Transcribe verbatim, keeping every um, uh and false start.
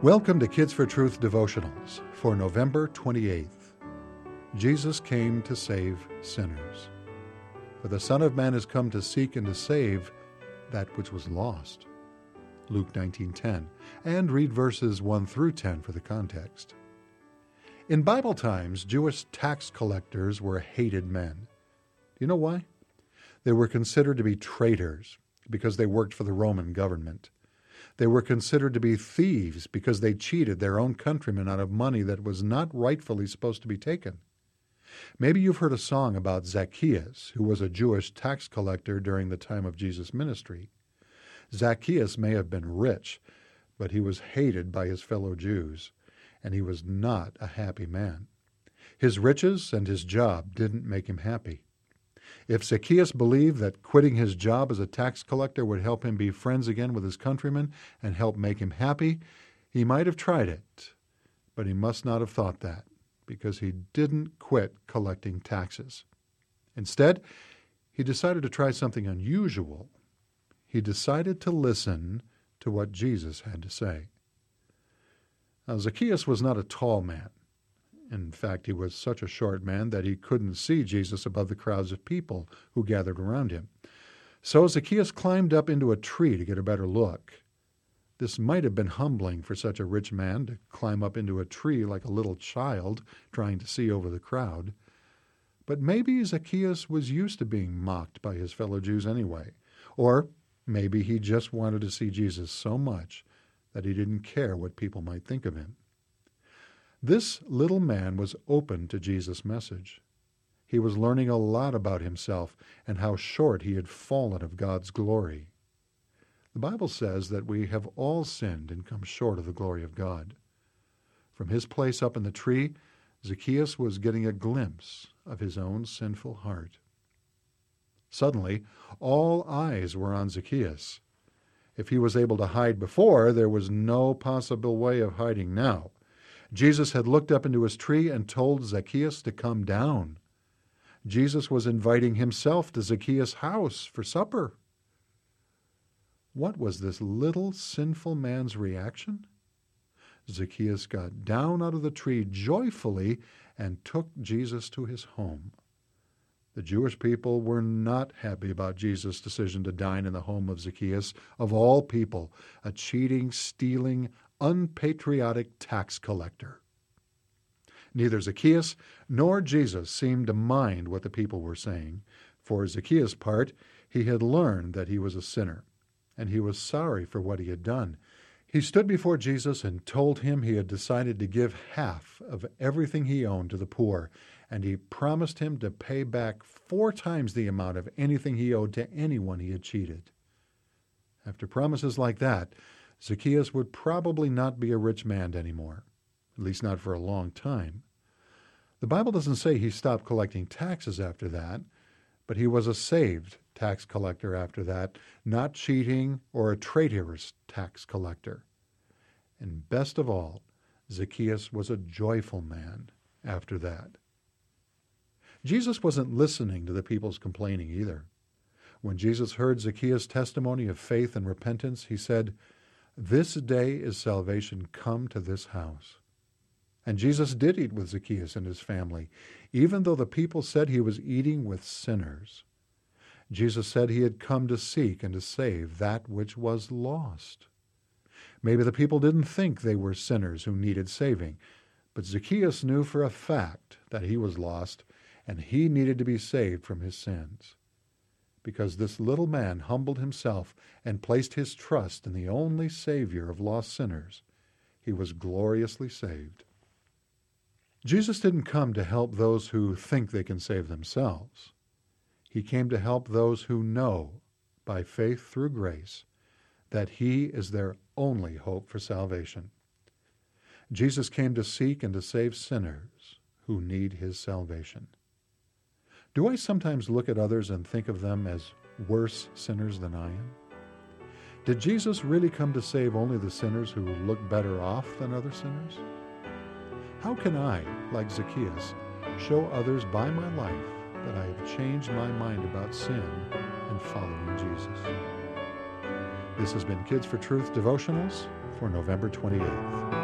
Welcome to Kids for Truth devotionals for November twenty-eighth. Jesus came to save sinners. For the Son of Man has come to seek and to save that which was lost. Luke nineteen ten, and read verses one through ten for the context. In Bible times, Jewish tax collectors were hated men. Do you know why? They were considered to be traitors because they worked for the Roman government. They were considered to be thieves because they cheated their own countrymen out of money that was not rightfully supposed to be taken. Maybe you've heard a song about Zacchaeus, who was a Jewish tax collector during the time of Jesus' ministry. Zacchaeus may have been rich, but he was hated by his fellow Jews, and he was not a happy man. His riches and his job didn't make him happy. If Zacchaeus believed that quitting his job as a tax collector would help him be friends again with his countrymen and help make him happy, he might have tried it, but he must not have thought that, because he didn't quit collecting taxes. Instead, he decided to try something unusual. He decided to listen to what Jesus had to say. Now, Zacchaeus was not a tall man. In fact, he was such a short man that he couldn't see Jesus above the crowds of people who gathered around him. So Zacchaeus climbed up into a tree to get a better look. This might have been humbling for such a rich man to climb up into a tree like a little child trying to see over the crowd. But maybe Zacchaeus was used to being mocked by his fellow Jews anyway. Or maybe he just wanted to see Jesus so much that he didn't care what people might think of him. This little man was open to Jesus' message. He was learning a lot about himself and how short he had fallen of God's glory. The Bible says that we have all sinned and come short of the glory of God. From his place up in the tree, Zacchaeus was getting a glimpse of his own sinful heart. Suddenly, all eyes were on Zacchaeus. If he was able to hide before, there was no possible way of hiding now. Jesus had looked up into his tree and told Zacchaeus to come down. Jesus was inviting himself to Zacchaeus' house for supper. What was this little sinful man's reaction? Zacchaeus got down out of the tree joyfully and took Jesus to his home. The Jewish people were not happy about Jesus' decision to dine in the home of Zacchaeus, of all people, a cheating, stealing, unpatriotic tax collector. Neither Zacchaeus nor Jesus seemed to mind what the people were saying. For Zacchaeus' part, he had learned that he was a sinner, and he was sorry for what he had done. He stood before Jesus and told him he had decided to give half of everything he owned to the poor, and he promised him to pay back four times the amount of anything he owed to anyone he had cheated. After promises like that, Zacchaeus would probably not be a rich man anymore, at least not for a long time. The Bible doesn't say he stopped collecting taxes after that, but he was a saved tax collector after that, not cheating or a traitorous tax collector. And best of all, Zacchaeus was a joyful man after that. Jesus wasn't listening to the people's complaining either. When Jesus heard Zacchaeus' testimony of faith and repentance, he said, "This day is salvation come to this house." And Jesus did eat with Zacchaeus and his family, even though the people said he was eating with sinners. Jesus said he had come to seek and to save that which was lost. Maybe the people didn't think they were sinners who needed saving, but Zacchaeus knew for a fact that he was lost and he needed to be saved from his sins. Because this little man humbled himself and placed his trust in the only Savior of lost sinners, he was gloriously saved. Jesus didn't come to help those who think they can save themselves. He came to help those who know, by faith through grace, that he is their only hope for salvation. Jesus came to seek and to save sinners who need his salvation. Do I sometimes look at others and think of them as worse sinners than I am? Did Jesus really come to save only the sinners who look better off than other sinners? How can I, like Zacchaeus, show others by my life that I have changed my mind about sin and following Jesus? This has been Kids for Truth Devotionals for November twenty-eighth.